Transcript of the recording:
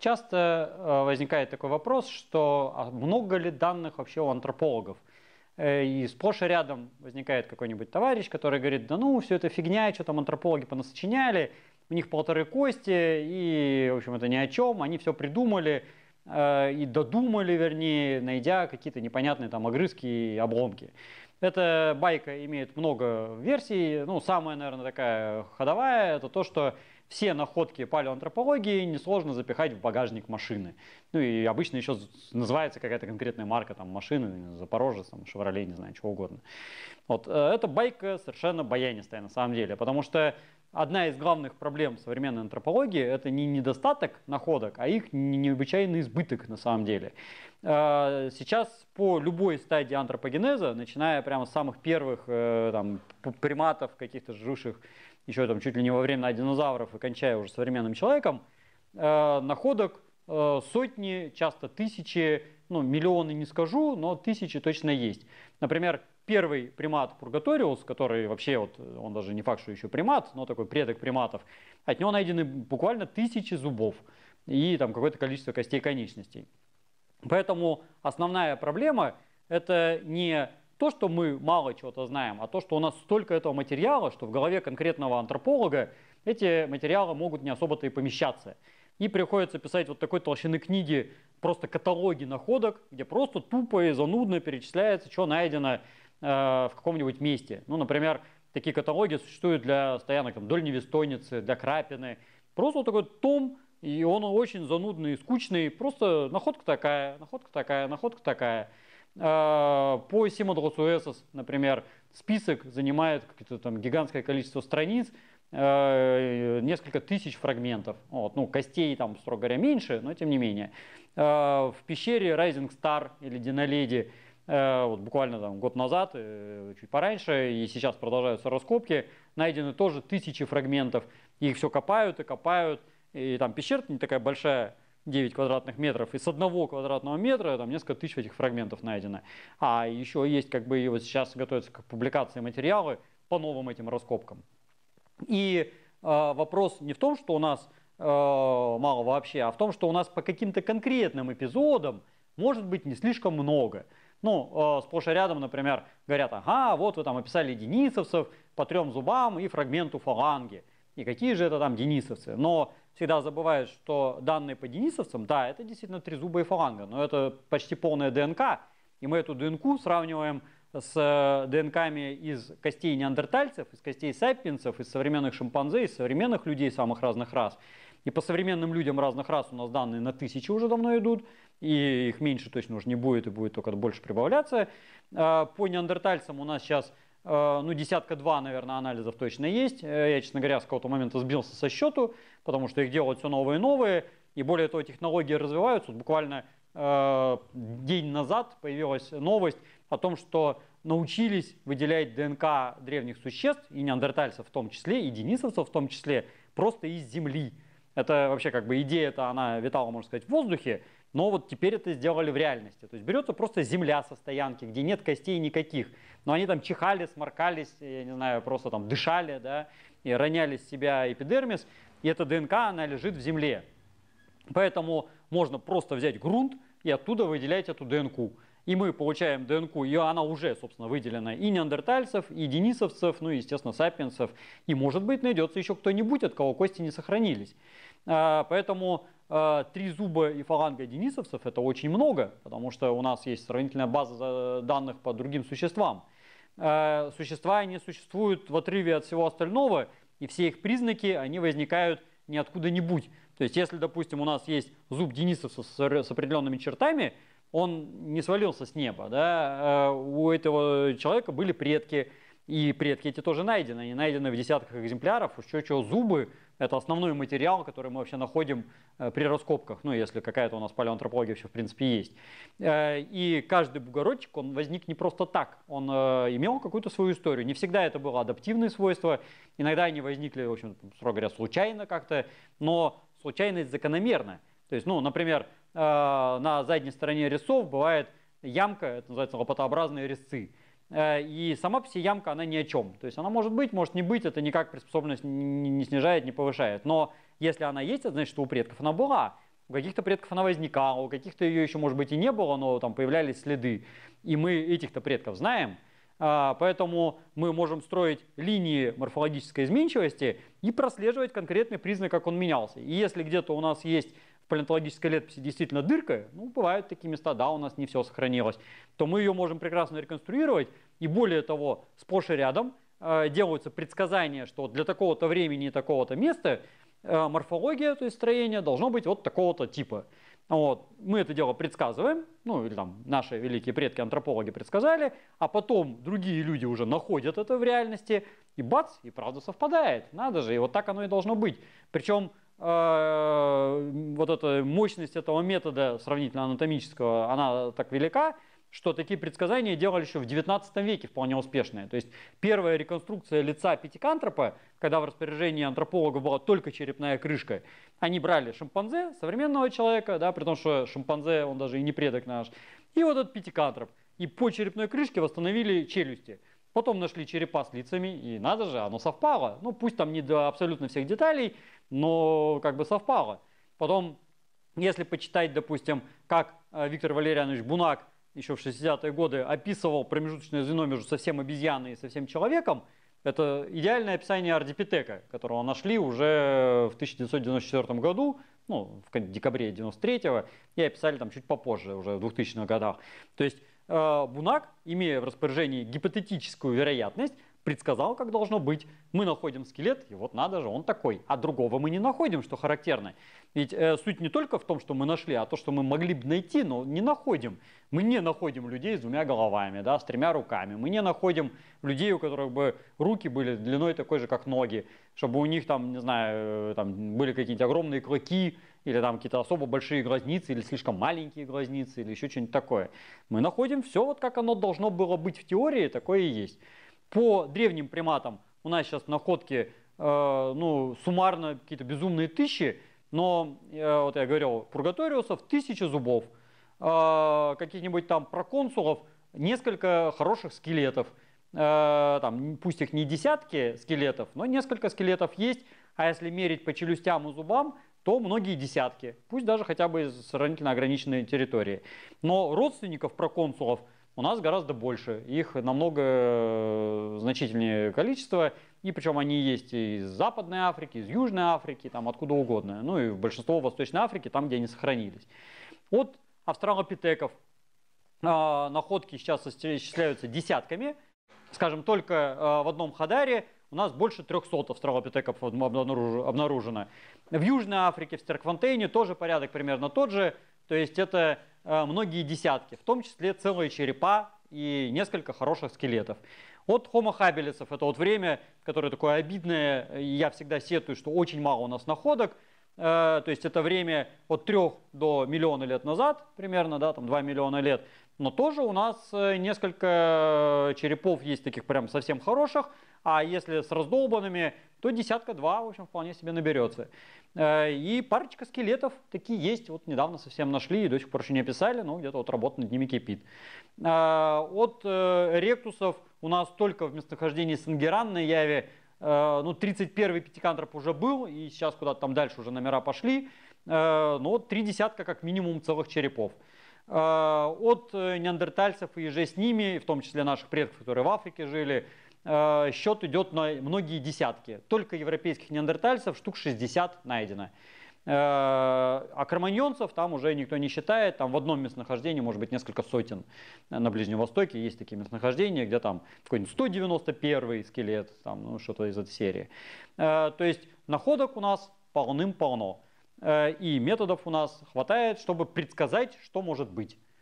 Часто возникает такой вопрос, что много ли данных вообще у антропологов? И сплошь и рядом возникает какой-нибудь товарищ, который говорит: да ну, все это фигня, что там антропологи понасочиняли, у них полторы кости, и, в общем, это ни о чем, они все придумали и додумали, вернее, найдя какие-то непонятные там огрызки и обломки. Эта байка имеет много версий. Ну, самая, наверное, такая ходовая, это то, что все находки палеоантропологии несложно запихать в багажник машины. Ну и обычно еще называется какая-то конкретная марка там, машины, Запорожец, там, Шевроле, не знаю, чего угодно. Вот, эта байка совершенно баянистая на самом деле, потому что одна из главных проблем современной антропологии — это не недостаток находок, а их необычайный избыток на самом деле. Сейчас по любой стадии антропогенеза, начиная прямо с самых первых там, приматов, каких-то живших еще там чуть ли не во время динозавров и кончая уже современным человеком, находок сотни, часто тысячи, ну миллионы не скажу, но тысячи точно есть. Например, первый примат Пургаториус, который вообще, вот, он даже не факт, что еще примат, но такой предок приматов, от него найдены буквально тысячи зубов и там какое-то количество костей конечностей. Поэтому основная проблема — это не то, что мы мало чего-то знаем, а то, что у нас столько этого материала, что в голове конкретного антрополога эти материалы могут не особо-то и помещаться. И приходится писать вот такой толщины книги, просто каталоги находок, где просто тупо и занудно перечисляется, что найдено в каком-нибудь месте. Ну, например, такие каталоги существуют для стоянок там, дольневестойницы, для крапины. Просто вот такой том, и он очень занудный и скучный. Просто находка такая, находка такая, находка такая. По Симодросуэсос, например, список занимает какое-то там гигантское количество страниц, несколько тысяч фрагментов. Вот, ну, костей там, строго говоря, меньше, но тем не менее. В пещере Rising Star или Диноледи вот буквально там, год назад, чуть пораньше, и сейчас продолжаются раскопки, найдены тоже тысячи фрагментов. Их все копают и копают. И там пещера не такая большая, 9 квадратных метров, и с 1 квадратного метра там несколько тысяч этих фрагментов найдено. А еще есть, как бы, и вот сейчас готовятся к публикации материалы по новым этим раскопкам. И вопрос не в том, что у нас мало вообще, а в том, что у нас по каким-то конкретным эпизодам может быть не слишком много. Ну, сплошь и рядом, например, говорят: ага, вот вы там описали денисовцев по 3 зубам и фрагменту фаланги. И какие же это там денисовцы? Но всегда забывают, что данные по денисовцам, да, это действительно 3 зуба и фаланга, но это почти полная ДНК. И мы эту ДНК сравниваем с ДНКами из костей неандертальцев, из костей сапиенсов, из современных шимпанзе, из современных людей самых разных рас. И по современным людям разных рас у нас данные на тысячи уже давно идут, и их меньше точно уже не будет, и будет только больше прибавляться. По неандертальцам у нас сейчас ну, десятка-два, наверное, анализов точно есть. Я, честно говоря, с какого-то момента сбился со счету, потому что их делают все новые и новые. И более того, технологии развиваются. Вот буквально день назад появилась новость о том, что научились выделять ДНК древних существ, и неандертальцев в том числе, и денисовцев в том числе, просто из земли. Это вообще как бы идея-то, она витала, можно сказать, в воздухе, но вот теперь это сделали в реальности. То есть берется просто земля со стоянки, где нет костей никаких, но они там чихали, сморкались, я не знаю, просто там дышали, да, и роняли с себя эпидермис, и эта ДНК, она лежит в земле. Поэтому можно просто взять грунт и оттуда выделять эту ДНК. И мы получаем ДНК, и она уже, собственно, выделена и неандертальцев, и денисовцев, ну и, естественно, сапиенсов. И, может быть, найдется еще кто-нибудь, от кого кости не сохранились. Поэтому 3 зуба и фаланга денисовцев — это очень много, потому что у нас есть сравнительная база данных по другим существам. Существа, они существуют в отрыве от всего остального, и все их признаки, они возникают не откуда-нибудь. То есть, если, допустим, у нас есть зуб денисовцев с определенными чертами, он не свалился с неба, да? У этого человека были предки, и предки эти тоже найдены. Они найдены в десятках экземпляров. Еще чего, зубы — это основной материал, который мы вообще находим при раскопках, ну, если какая-то у нас палеоантропология вообще в принципе есть. И каждый бугородчик, он возник не просто так, он имел какую-то свою историю. Не всегда это было адаптивные свойства, иногда они возникли, в общем, строго говоря, случайно как-то, но случайность закономерна. То есть, ну, например, на задней стороне резцов бывает ямка, это называется лопатообразные резцы. И сама по себе ямка, она ни о чем. То есть она может быть, может не быть, это никак приспособленность не снижает, не повышает. Но если она есть, это значит, что у предков она была. у каких-то предков она возникала, у каких-то ее еще, может быть, и не было, но там появлялись следы. И мы этих-то предков знаем. Поэтому мы можем строить линии морфологической изменчивости и прослеживать конкретный признак, как он менялся. И если где-то у нас есть в палеонтологической летописи действительно дырка, ну, бывают такие места, да, у нас не все сохранилось, то мы ее можем прекрасно реконструировать. И более того, сплошь и рядом делаются предсказания, что для такого-то времени и такого-то места морфология, то есть строение, должно быть вот такого-то типа. Вот. Мы это дело предсказываем, ну или там наши великие предки-антропологи предсказали, а потом другие люди уже находят это в реальности, и бац, и правда совпадает. Надо же, и вот так оно и должно быть. Причем вот эта мощность этого метода сравнительно анатомического, она так велика, что такие предсказания делали еще в 19 веке вполне успешные. То есть первая реконструкция лица пятикантропа, когда в распоряжении антропологов была только черепная крышка, они брали шимпанзе, современного человека, да, при том, что шимпанзе, он даже и не предок наш, и вот этот пятикантроп. И по черепной крышке восстановили челюсти. Потом нашли черепа с лицами, и надо же, оно совпало. Ну, пусть там не до абсолютно всех деталей, но как бы совпало. Потом, если почитать, допустим, как Виктор Валерьянович Бунак еще в 60-е годы описывал промежуточное звено между совсем обезьяной и совсем человеком, это идеальное описание ардипитека, которого нашли уже в 1994 году, ну, в декабре 1993-го, и описали там чуть попозже, уже в 2000-х годах. То есть Бунак, имея в распоряжении гипотетическую вероятность, предсказал, как должно быть. Мы находим скелет, и вот надо же, он такой. А другого мы не находим, что характерно. Ведь суть не только в том, что мы нашли, а то, что мы могли бы найти, но не находим. Мы не находим людей с двумя головами, да, с тремя руками. Мы не находим людей, у которых бы руки были длиной такой же, как ноги. Чтобы у них там, не знаю, там были какие-то огромные клыки, или там какие-то особо большие глазницы, или слишком маленькие глазницы, или еще что-нибудь такое. Мы находим все вот как оно должно было быть в теории, такое и есть. По древним приматам у нас сейчас находки, ну, суммарно какие-то безумные тысячи, но, вот я говорил, пургаториусов 1000 зубов, каких-нибудь там проконсулов несколько хороших скелетов, там, пусть их не десятки скелетов, но несколько скелетов есть, а если мерить по челюстям и зубам, то многие десятки, пусть даже хотя бы из сравнительно ограниченной территории. Но родственников проконсулов у нас гораздо больше, их намного значительнее количество, и причем они есть и из Западной Африки, из Южной Африки, там откуда угодно, ну и большинство в Восточной Африке, там, где они сохранились. От австралопитеков находки сейчас исчисляются десятками, скажем, только в одном Хадаре у нас больше 300 австралопитеков обнаружено. В Южной Африке, в Стеркфонтейне тоже порядок примерно тот же, то есть это многие десятки, в том числе целые черепа и несколько хороших скелетов. От Homo habilis, это вот время, которое такое обидное, и я всегда сетую, что очень мало у нас находок, то есть это время от 3 до миллиона лет назад, примерно, да, там 2 миллиона лет, но тоже у нас несколько черепов есть таких прям совсем хороших, а если с раздолбанными, то десятка-два, в общем, вполне себе наберется. И парочка скелетов такие есть, вот недавно совсем нашли и до сих пор еще не описали, но где-то вот работа над ними кипит. От ректусов у нас только в местонахождении Сангеран на Яве, ну, 31-й пятикантроп уже был, и сейчас куда-то там дальше уже номера пошли, но вот 3 десятка как минимум целых черепов. От неандертальцев и же с ними, в том числе наших предков, которые в Африке жили, счет идет на многие десятки. Только европейских неандертальцев штук 60 найдено. А кроманьонцев там уже никто не считает, там в одном местонахождении может быть несколько сотен. На Ближнем Востоке есть такие местонахождения, где там какой-нибудь 191 скелет, там, ну, что-то из этой серии. То есть находок у нас полным-полно. И методов у нас хватает, чтобы предсказать, что может быть.